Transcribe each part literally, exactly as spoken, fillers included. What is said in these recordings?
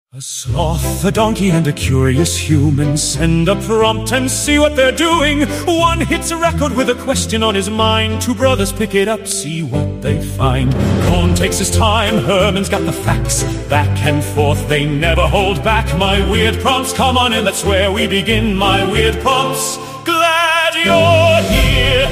A sloth, a donkey, and a curious human send a prompt and see what they're doing. One hits a record with a question on his mind. Two brothers pick it up, see what they find. Cohn takes his time, Herman's got the facts. Back and forth, they never hold back. My weird prompts, come on in, that's where we begin. My weird prompts, glad you're here.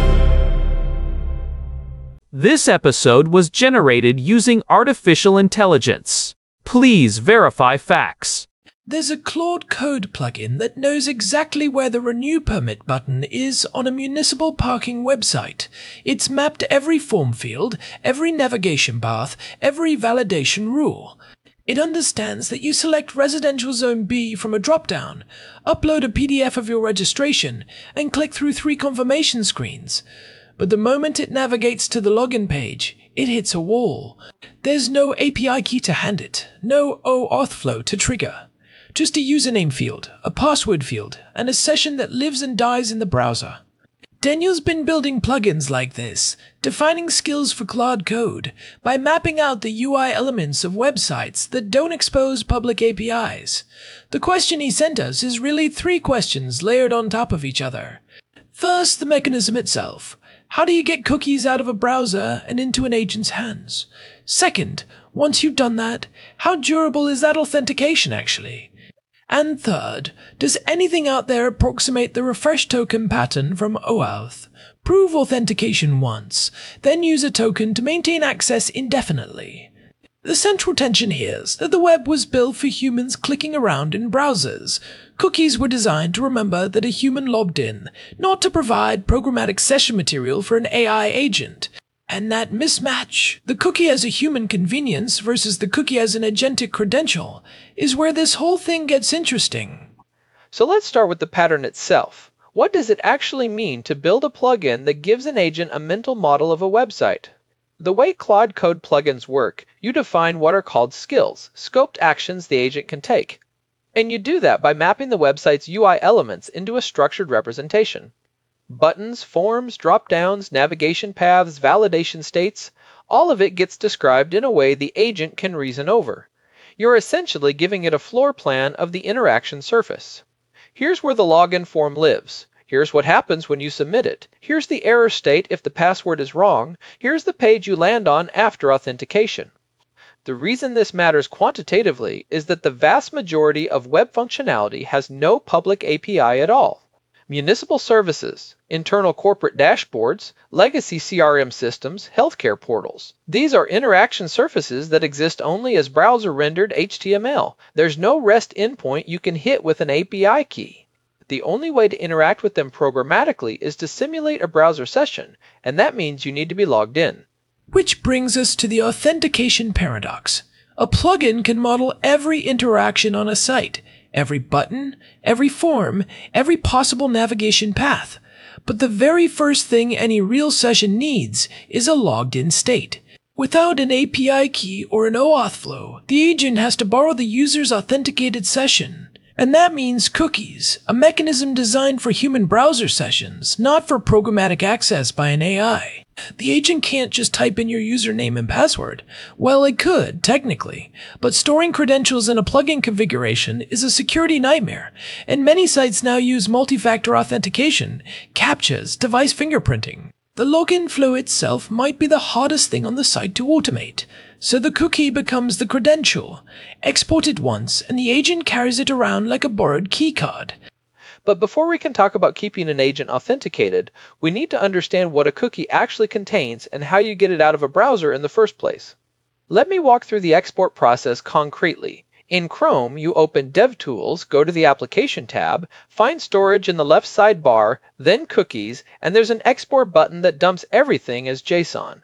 This episode was generated using artificial intelligence. Please verify facts. There's a Claude Code plugin that knows exactly where the Renew Permit button is on a municipal parking website. It's mapped every form field, every navigation path, every validation rule. It understands that you select Residential Zone B from a drop-down, upload a P D F of your registration, and click through three confirmation screens. But the moment it navigates to the login page, it hits a wall. There's no A P I key to hand it, no OAuth flow to trigger. Just a username field, a password field, and a session that lives and dies in the browser. Daniel's been building plugins like this, defining skills for Claude Code, by mapping out the U I elements of websites that don't expose public A P Is. The question he sent us is really three questions layered on top of each other. First, the mechanism itself. How do you get cookies out of a browser and into an agent's hands? Second, once you've done that, how durable is that authentication actually? And third, does anything out there approximate the refresh token pattern from OAuth? Prove authentication once, then use a token to maintain access indefinitely. The central tension here is that the web was built for humans clicking around in browsers. Cookies were designed to remember that a human logged in, not to provide programmatic session material for an A I agent. And that mismatch, the cookie as a human convenience versus the cookie as an agentic credential, is where this whole thing gets interesting. So let's start with the pattern itself. What does it actually mean to build a plugin that gives an agent a mental model of a website? The way Claude Code plugins work, you define what are called skills, scoped actions the agent can take. And you do that by mapping the website's U I elements into a structured representation. Buttons, forms, drop-downs, navigation paths, validation states, all of it gets described in a way the agent can reason over. You're essentially giving it a floor plan of the interaction surface. Here's where the login form lives. Here's what happens when you submit it. Here's the error state if the password is wrong. Here's the page you land on after authentication. The reason this matters quantitatively is that the vast majority of web functionality has no public A P I at all. Municipal services, internal corporate dashboards, legacy C R M systems, healthcare portals. These are interaction surfaces that exist only as browser-rendered H T M L. There's no REST endpoint you can hit with an A P I key. The only way to interact with them programmatically is to simulate a browser session, and that means you need to be logged in. Which brings us to the authentication paradox. A plugin can model every interaction on a site, every button, every form, every possible navigation path. But the very first thing any real session needs is a logged-in state. Without an A P I key or an OAuth flow, the agent has to borrow the user's authenticated session. And that means cookies, a mechanism designed for human browser sessions, not for programmatic access by an A I. The agent can't just type in your username and password. Well, it could, technically, but storing credentials in a plugin configuration is a security nightmare, and many sites now use multi-factor authentication, CAPTCHAs, device fingerprinting. The login flow itself might be the hardest thing on the site to automate, so the cookie becomes the credential. Export it once, and the agent carries it around like a borrowed keycard. But before we can talk about keeping an agent authenticated, we need to understand what a cookie actually contains and how you get it out of a browser in the first place. Let me walk through the export process concretely. In Chrome, you open DevTools, go to the Application tab, find Storage in the left sidebar, then Cookies, and there's an Export button that dumps everything as JSON.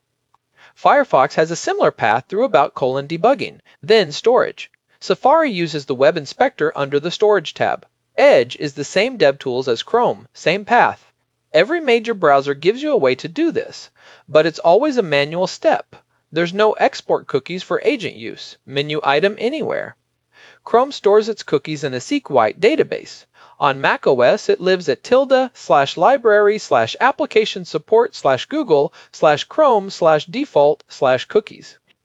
Firefox has a similar path through About colon Debugging, then Storage. Safari uses the Web Inspector under the Storage tab. Edge is the same DevTools as Chrome, same path. Every major browser gives you a way to do this, but it's always a manual step. There's no export cookies for agent use, menu item anywhere. Chrome stores its cookies in a SQLite database. On macOS, it lives at tilde slash library slash application support slash Google slash Chrome slash default slash cookies.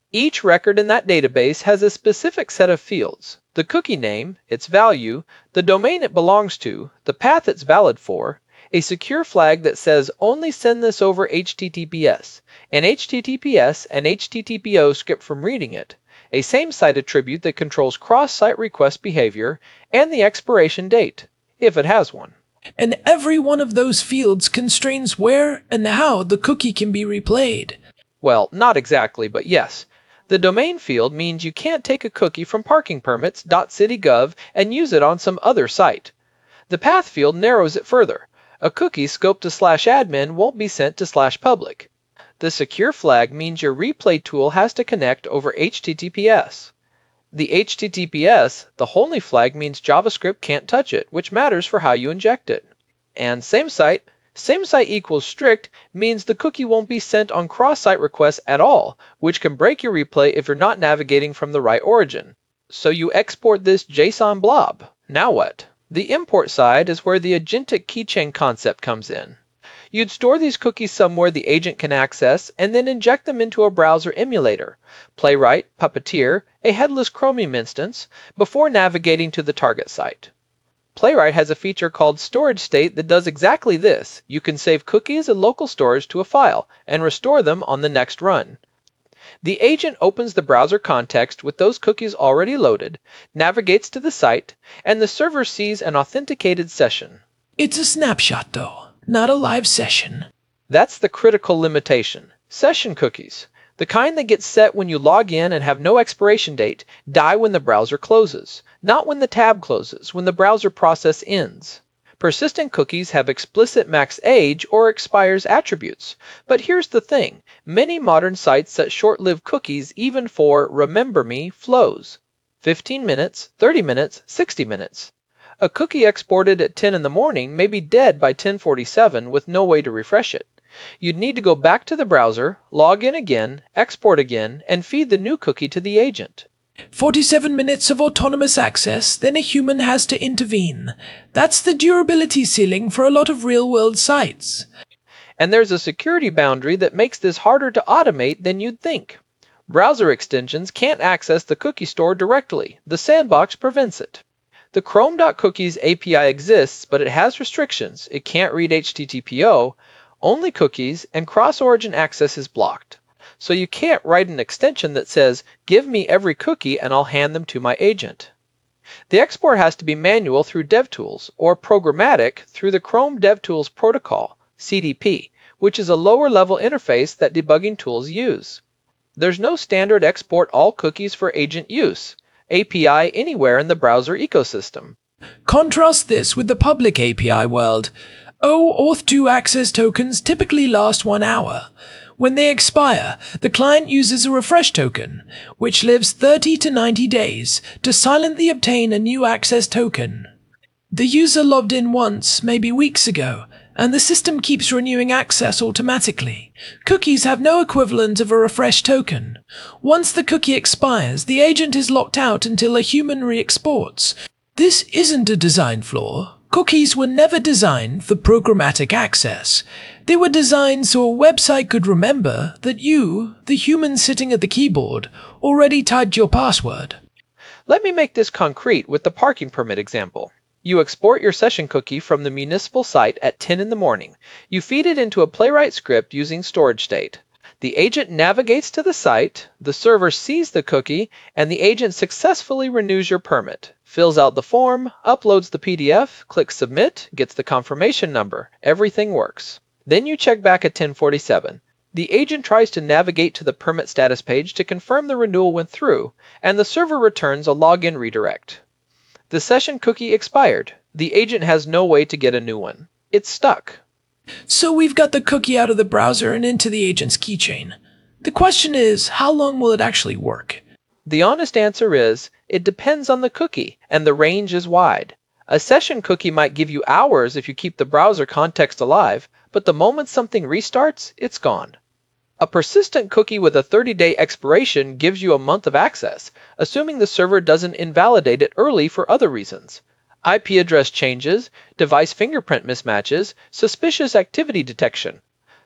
Each record in that database has a specific set of fields: the cookie name, its value, the domain it belongs to, the path it's valid for, a secure flag that says only send this over H T T P S, an H T T P S and H T T P O script from reading it, a same-site attribute that controls cross-site request behavior, and the expiration date, if it has one. And every one of those fields constrains where and how the cookie can be replayed. Well, not exactly, but yes. The domain field means you can't take a cookie from parking permits dot city gov and use it on some other site. The path field narrows it further. A cookie scoped to slash admin won't be sent to slash public. The secure flag means your replay tool has to connect over H T T P S. The H T T P S, the Honey flag, means JavaScript can't touch it, which matters for how you inject it. And same site, same site equals strict means the cookie won't be sent on cross-site requests at all, which can break your replay if you're not navigating from the right origin. So you export this JSON blob. Now what? The import side is where the agentic keychain concept comes in. You'd store these cookies somewhere the agent can access and then inject them into a browser emulator, Playwright, Puppeteer, a headless Chromium instance, before navigating to the target site. Playwright has a feature called Storage State that does exactly this. You can save cookies in local storage to a file and restore them on the next run. The agent opens the browser context with those cookies already loaded, navigates to the site, and the server sees an authenticated session. It's a snapshot, though, not a live session. That's the critical limitation. Session cookies, the kind that get set when you log in and have no expiration date, die when the browser closes, not when the tab closes, when the browser process ends. Persistent cookies have explicit max age or expires attributes. But here's the thing, many modern sites set short-lived cookies even for remember me flows. fifteen minutes, thirty minutes, sixty minutes. A cookie exported at ten in the morning may be dead by ten forty-seven with no way to refresh it. You'd need to go back to the browser, log in again, export again, and feed the new cookie to the agent. forty-seven minutes of autonomous access, then a human has to intervene. That's the durability ceiling for a lot of real-world sites. And there's a security boundary that makes this harder to automate than you'd think. Browser extensions can't access the cookie store directly. The sandbox prevents it. The Chrome.Cookies A P I exists, but it has restrictions. It can't read H T T P O, only cookies, and cross-origin access is blocked. So you can't write an extension that says, give me every cookie and I'll hand them to my agent. The export has to be manual through DevTools, or programmatic through the Chrome DevTools Protocol, C D P, which is a lower-level interface that debugging tools use. There's no standard export all cookies for agent use, A P I anywhere in the browser ecosystem. Contrast this with the public A P I world. O auth two access tokens typically last one hour. When they expire, the client uses a refresh token, which lives thirty to ninety days, to silently obtain a new access token. The user logged in once, maybe weeks ago, and the system keeps renewing access automatically. Cookies have no equivalent of a refresh token. Once the cookie expires, the agent is locked out until a human re-exports. This isn't a design flaw. Cookies were never designed for programmatic access. They were designed so a website could remember that you, the human sitting at the keyboard, already typed your password. Let me make this concrete with the parking permit example. You export your session cookie from the municipal site at ten in the morning. You feed it into a Playwright script using Storage State. The agent navigates to the site, the server sees the cookie, and the agent successfully renews your permit, fills out the form, uploads the P D F, clicks submit, gets the confirmation number. Everything works. Then you check back at ten forty-seven. The agent tries to navigate to the permit status page to confirm the renewal went through, and the server returns a login redirect. The session cookie expired. The agent has no way to get a new one. It's stuck. So we've got the cookie out of the browser and into the agent's keychain. The question is, how long will it actually work? The honest answer is, it depends on the cookie, and the range is wide. A session cookie might give you hours if you keep the browser context alive, but the moment something restarts, it's gone. A persistent cookie with a thirty-day expiration gives you a month of access, assuming the server doesn't invalidate it early for other reasons. I P address changes, device fingerprint mismatches, suspicious activity detection.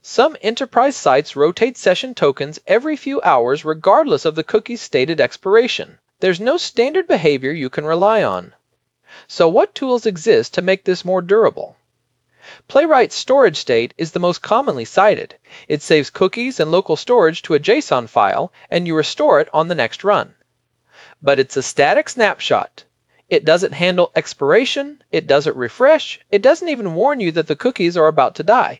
Some enterprise sites rotate session tokens every few hours regardless of the cookie's stated expiration. There's no standard behavior you can rely on. So what tools exist to make this more durable? Playwright's storage state is the most commonly cited. It saves cookies and local storage to a JSON file, and you restore it on the next run. But it's a static snapshot. It doesn't handle expiration, it doesn't refresh, it doesn't even warn you that the cookies are about to die.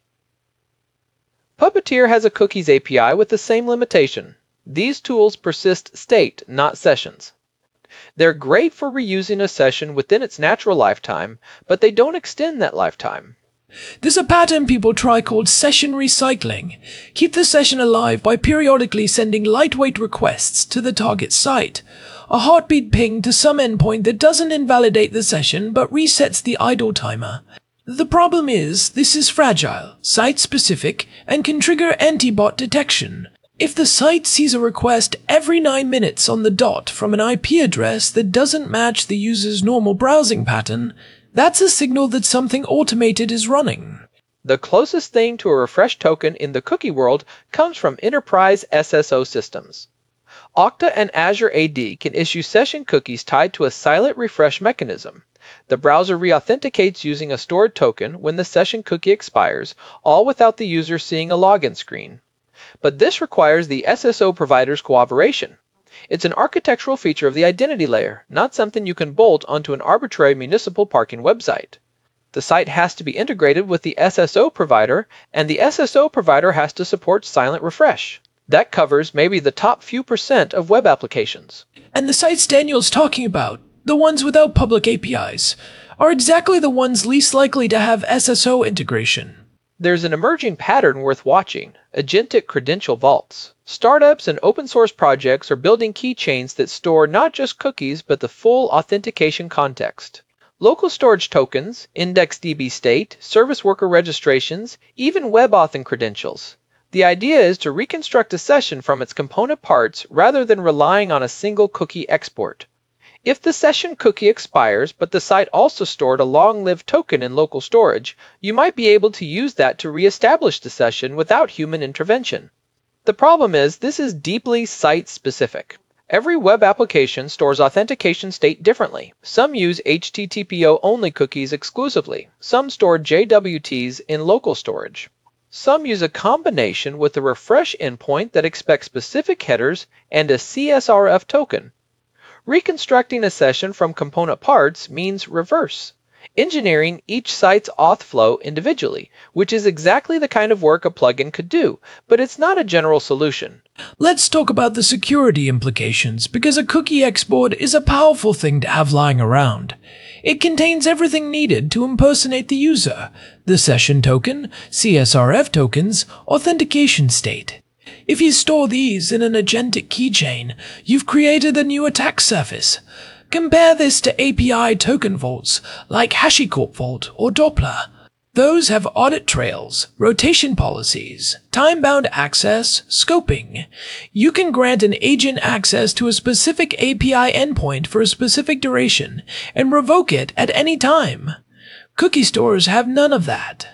Puppeteer has a cookies A P I with the same limitation. These tools persist state, not sessions. They're great for reusing a session within its natural lifetime, but they don't extend that lifetime. There's a pattern people try called session recycling. Keep the session alive by periodically sending lightweight requests to the target site. A heartbeat ping to some endpoint that doesn't invalidate the session but resets the idle timer. The problem is, this is fragile, site-specific, and can trigger anti-bot detection. If the site sees a request every nine minutes on the dot from an I P address that doesn't match the user's normal browsing pattern, that's a signal that something automated is running. The closest thing to a refresh token in the cookie world comes from enterprise S S O systems. Okta and Azure A D can issue session cookies tied to a silent refresh mechanism. The browser reauthenticates using a stored token when the session cookie expires, all without the user seeing a login screen. But this requires the S S O provider's cooperation. It's an architectural feature of the identity layer, not something you can bolt onto an arbitrary municipal parking website. The site has to be integrated with the S S O provider, and the S S O provider has to support silent refresh. That covers maybe the top few percent of web applications. And the sites Daniel's talking about, the ones without public A P Is, are exactly the ones least likely to have S S O integration. There's an emerging pattern worth watching: agentic credential vaults. Startups and open source projects are building keychains that store not just cookies but the full authentication context. Local storage tokens, IndexedDB state, service worker registrations, even WebAuthn credentials. The idea is to reconstruct a session from its component parts rather than relying on a single cookie export. If the session cookie expires, but the site also stored a long-lived token in local storage, you might be able to use that to reestablish the session without human intervention. The problem is, this is deeply site-specific. Every web application stores authentication state differently. Some use H T T P O-only cookies exclusively. Some store J W Ts in local storage. Some use a combination with a refresh endpoint that expects specific headers and a C S R F token. Reconstructing a session from component parts means reverse, engineering each site's auth flow individually, which is exactly the kind of work a plugin could do, but it's not a general solution. Let's talk about the security implications, because a cookie export is a powerful thing to have lying around. It contains everything needed to impersonate the user: the session token, C S R F tokens, authentication state. If you store these in an agentic keychain, you've created a new attack surface. Compare this to A P I token vaults like HashiCorp Vault or Doppler. Those have audit trails, rotation policies, time-bound access, scoping. You can grant an agent access to a specific A P I endpoint for a specific duration and revoke it at any time. Cookie stores have none of that.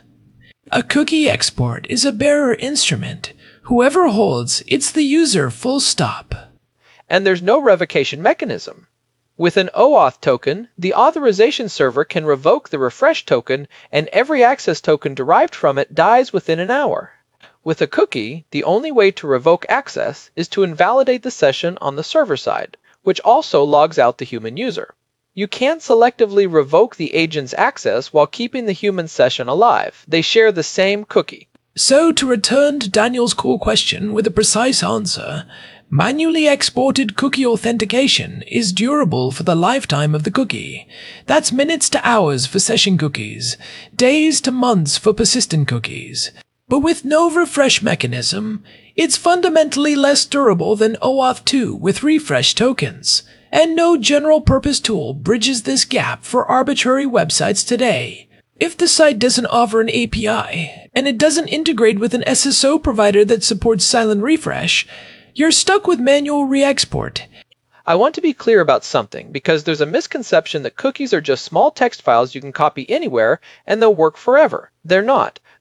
A cookie export is a bearer instrument. Whoever holds, it's the user, full stop. And there's no revocation mechanism. With an OAuth token, the authorization server can revoke the refresh token, and every access token derived from it dies within an hour. With a cookie, the only way to revoke access is to invalidate the session on the server side, which also logs out the human user. You can't selectively revoke the agent's access while keeping the human session alive. They share the same cookie. So, to return to Daniel's core question with a precise answer, manually exported cookie authentication is durable for the lifetime of the cookie. That's minutes to hours for session cookies, days to months for persistent cookies. But with no refresh mechanism, it's fundamentally less durable than OAuth two with refresh tokens. And no general-purpose tool bridges this gap for arbitrary websites today. If the site doesn't offer an A P I, and it doesn't integrate with an S S O provider that supports silent refresh, you're stuck with manual re-export. I want to be clear about something, because there's a misconception that cookies are just small text files you can copy anywhere and they'll work forever. They're not. They're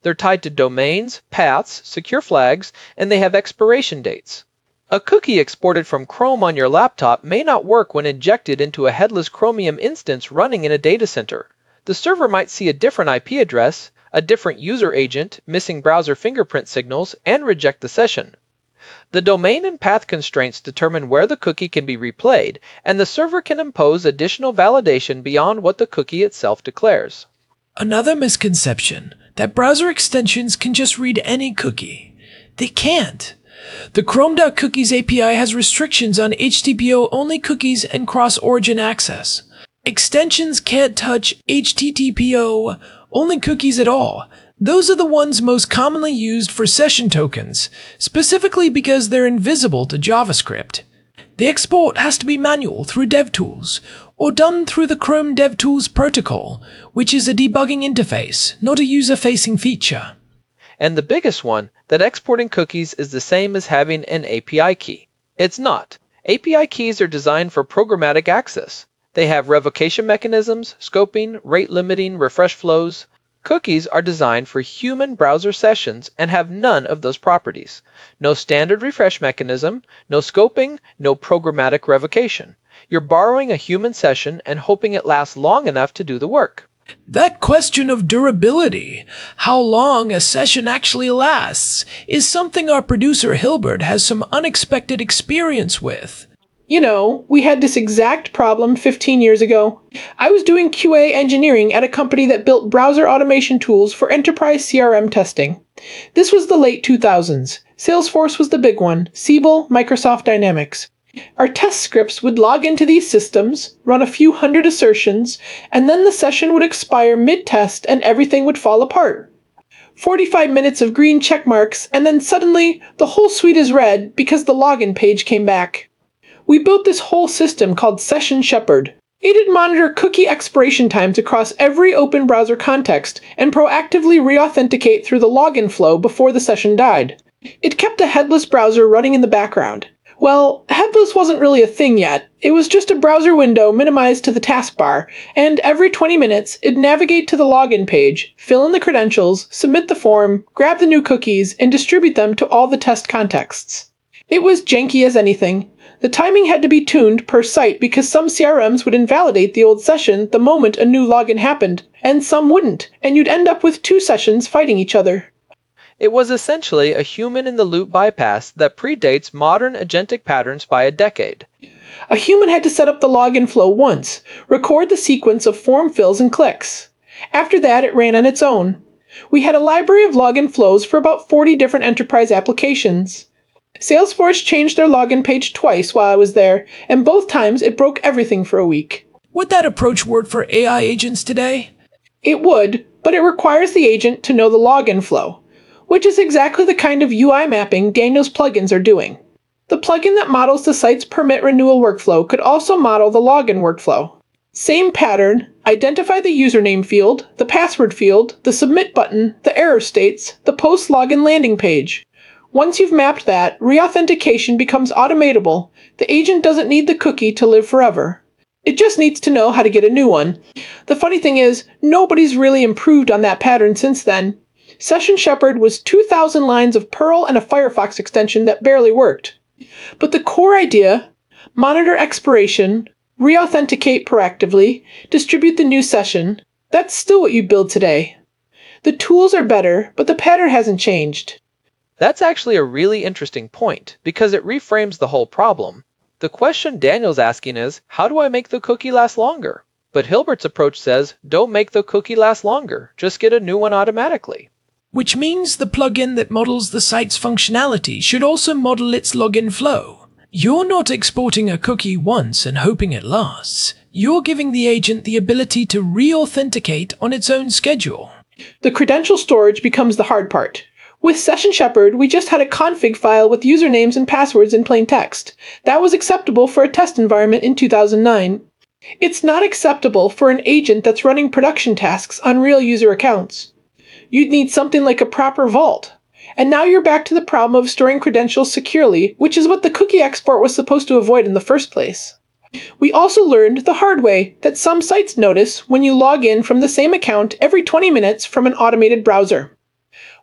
They're tied to domains, paths, secure flags, and they have expiration dates. A cookie exported from Chrome on your laptop may not work when injected into a headless Chromium instance running in a data center. The server might see a different I P address, a different user agent, missing browser fingerprint signals, and reject the session. The domain and path constraints determine where the cookie can be replayed, and the server can impose additional validation beyond what the cookie itself declares. Another misconception, that browser extensions can just read any cookie. They can't. The Chrome.Cookies A P I has restrictions on H T T P O-only cookies and cross-origin access. Extensions can't touch H T T P O-only cookies at all. Those are the ones most commonly used for session tokens, specifically because they're invisible to JavaScript. The export has to be manual through DevTools, or done through the Chrome DevTools protocol, which is a debugging interface, not a user-facing feature. And the biggest one, that exporting cookies is the same as having an A P I key. It's not. A P I keys are designed for programmatic access. They have revocation mechanisms, scoping, rate limiting, refresh flows. Cookies are designed for human browser sessions and have none of those properties. No standard refresh mechanism, no scoping, no programmatic revocation. You're borrowing a human session and hoping it lasts long enough to do the work. That question of durability, how long a session actually lasts, is something our producer Hilbert has some unexpected experience with. You know, we had this exact problem fifteen years ago. I was doing Q A engineering at a company that built browser automation tools for enterprise C R M testing. This was the late two thousands. Salesforce was the big one, Siebel, Microsoft Dynamics. Our test scripts would log into these systems, run a few hundred assertions, and then the session would expire mid-test and everything would fall apart. forty-five minutes of green check marks, and then suddenly the whole suite is red because the login page came back. We built this whole system called Session Shepherd. It'd monitor cookie expiration times across every open browser context and proactively re-authenticate through the login flow before the session died. It kept a headless browser running in the background. Well, headless wasn't really a thing yet. It was just a browser window minimized to the taskbar, and every twenty minutes, it'd navigate to the login page, fill in the credentials, submit the form, grab the new cookies, and distribute them to all the test contexts. It was janky as anything. The timing had to be tuned per site because some C R Ms would invalidate the old session the moment a new login happened, and some wouldn't, and you'd end up with two sessions fighting each other. It was essentially a human-in-the-loop bypass that predates modern agentic patterns by a decade. A human had to set up the login flow once, record the sequence of form fills and clicks. After that, it ran on its own. We had a library of login flows for about forty different enterprise applications. Salesforce changed their login page twice while I was there, and both times it broke everything for a week. Would that approach work for A I agents today? It would, but it requires the agent to know the login flow, which is exactly the kind of U I mapping Daniel's plugins are doing. The plugin that models the site's permit renewal workflow could also model the login workflow. Same pattern, identify the username field, the password field, the submit button, the error states, the post-login landing page. Once you've mapped that, re-authentication becomes automatable. The agent doesn't need the cookie to live forever. It just needs to know how to get a new one. The funny thing is, nobody's really improved on that pattern since then. Session Shepherd was two thousand lines of Perl and a Firefox extension that barely worked. But the core idea, monitor expiration, re-authenticate proactively, distribute the new session, that's still what you build today. The tools are better, but the pattern hasn't changed. That's actually a really interesting point, because it reframes the whole problem. The question Daniel's asking is, how do I make the cookie last longer? But Hilbert's approach says, don't make the cookie last longer, just get a new one automatically. Which means the plugin that models the site's functionality should also model its login flow. You're not exporting a cookie once and hoping it lasts. You're giving the agent the ability to re-authenticate on its own schedule. The credential storage becomes the hard part. With Session Shepherd, we just had a config file with usernames and passwords in plain text. That was acceptable for a test environment in two thousand nine. It's not acceptable for an agent that's running production tasks on real user accounts. You'd need something like a proper vault. And now you're back to the problem of storing credentials securely, which is what the cookie export was supposed to avoid in the first place. We also learned the hard way that some sites notice when you log in from the same account every twenty minutes from an automated browser.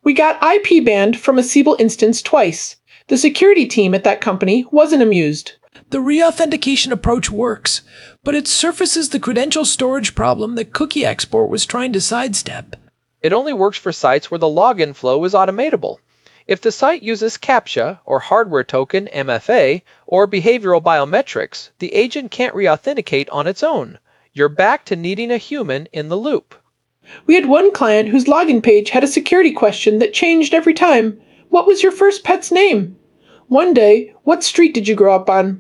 We got I P banned from a Siebel instance twice. The security team at that company wasn't amused. The reauthentication approach works, but it surfaces the credential storage problem that Cookie Export was trying to sidestep. It only works for sites where the login flow is automatable. If the site uses CAPTCHA, or hardware token M F A, or behavioral biometrics, the agent can't reauthenticate on its own. You're back to needing a human in the loop. We had one client whose login page had a security question that changed every time. What was your first pet's name? One day, what street did you grow up on?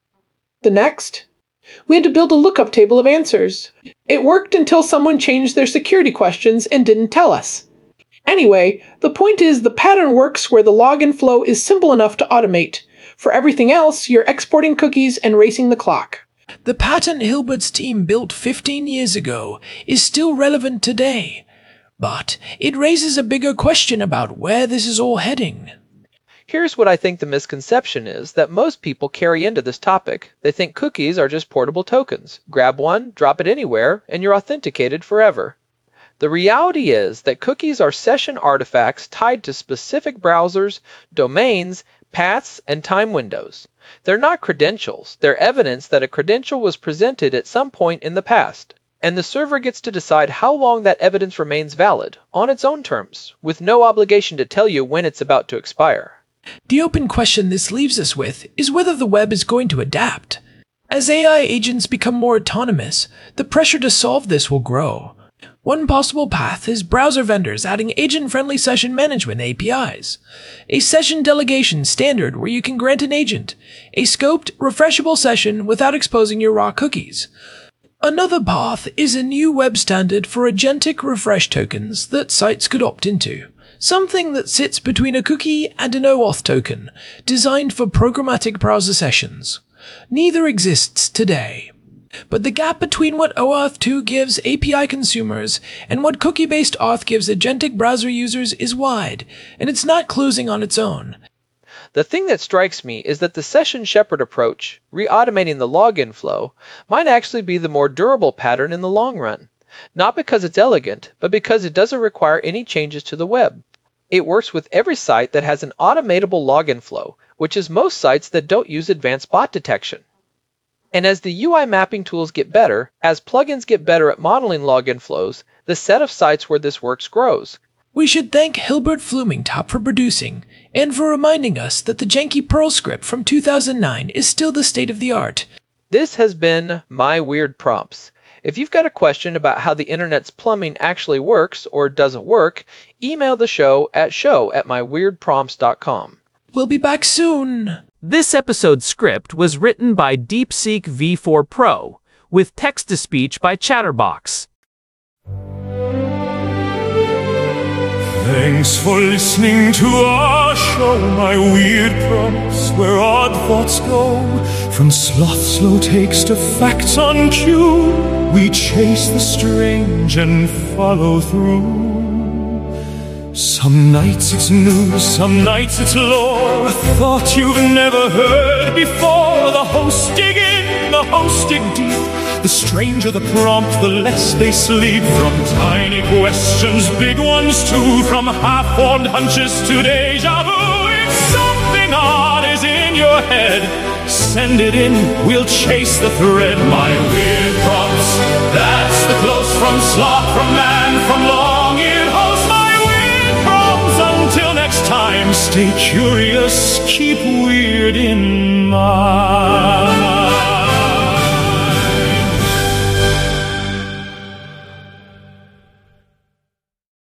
The next, we had to build a lookup table of answers. It worked until someone changed their security questions and didn't tell us. Anyway, the point is the pattern works where the login flow is simple enough to automate. For everything else, you're exporting cookies and racing the clock. The pattern Hilbert's team built fifteen years ago is still relevant today, but it raises a bigger question about where this is all heading. Here's what I think the misconception is that most people carry into this topic. They think cookies are just portable tokens. Grab one, drop it anywhere, and you're authenticated forever. The reality is that cookies are session artifacts tied to specific browsers, domains, paths, and time windows. They're not credentials. They're evidence that a credential was presented at some point in the past, and the server gets to decide how long that evidence remains valid, on its own terms, with no obligation to tell you when it's about to expire. The open question this leaves us with is whether the web is going to adapt. As A I agents become more autonomous, the pressure to solve this will grow. One possible path is browser vendors adding agent-friendly session management A P Is, a session delegation standard where you can grant an agent a scoped, refreshable session without exposing your raw cookies. Another path is a new web standard for agentic refresh tokens that sites could opt into, something that sits between a cookie and an OAuth token, designed for programmatic browser sessions. Neither exists today. But the gap between what OAuth two gives A P I consumers and what cookie-based auth gives agentic browser users is wide, and it's not closing on its own. The thing that strikes me is that the session shepherd approach, re-automating the login flow, might actually be the more durable pattern in the long run. Not because it's elegant, but because it doesn't require any changes to the web. It works with every site that has an automatable login flow, which is most sites that don't use advanced bot detection. And as the U I mapping tools get better, as plugins get better at modeling login flows, the set of sites where this works grows. We should thank Hilbert Flumingtop for producing, and for reminding us that the janky Perl script from two thousand nine is still the state of the art. This has been My Weird Prompts. If you've got a question about how the internet's plumbing actually works or doesn't work, email the show at show at my weird prompts dot com. We'll be back soon! This episode's script was written by DeepSeek V four Pro, with text-to-speech by Chatterbox. Thanks for listening to our show, My Weird Prompts, where odd thoughts go. From sloth slow takes to facts on cue, we chase the strange and follow through. Some nights it's news, some nights it's lore, a thought you've never heard before. The hosts dig in, the hosts dig deep. The stranger the prompt, the less they sleep. From tiny questions, big ones too. From half-formed hunches to deja vu. If something odd is in your head, send it in, we'll chase the thread. My Weird Prompts, that's the close from sloth, from man, from long-eared host. My Weird Prompts, until next time, stay curious, keep weird in mind.